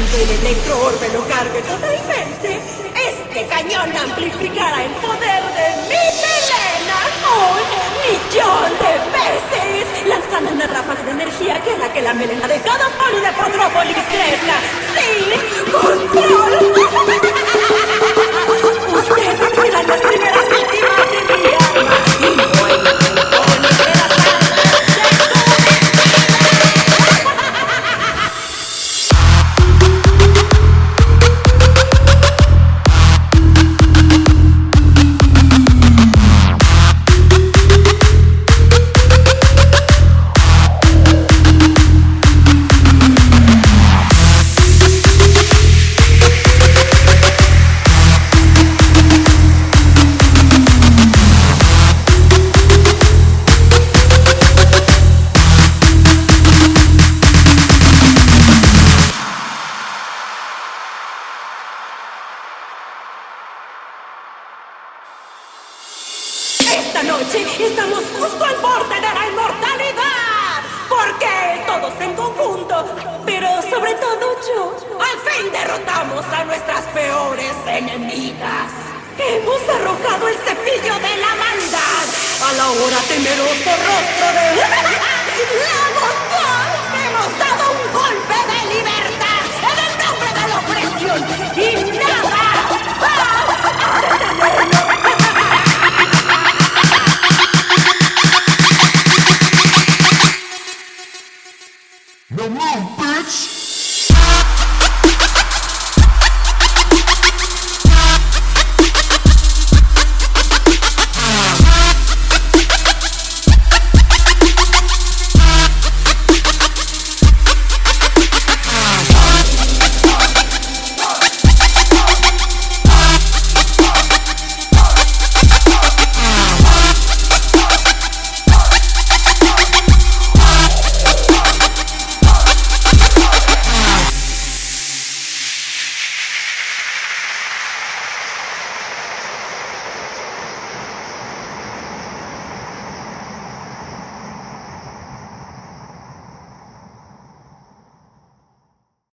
cuando el electroorbe lo cargue totalmente, este cañón amplificará el poder de mi melena 1.000.000 de veces, lanzando una ráfaga de energía que hará que la melena de cada poli de Potrópolis crezca sin control. Ustedes serán las primeras víctimas de mi arma y no hay ningún poli que las esta noche estamos justo al borde de la inmortalidad. Porque todos en conjunto, pero sobre todo yo, al fin derrotamos a nuestras peores enemigas. Hemos arrojado el cepillo de la maldad al ahora temeroso rostro de la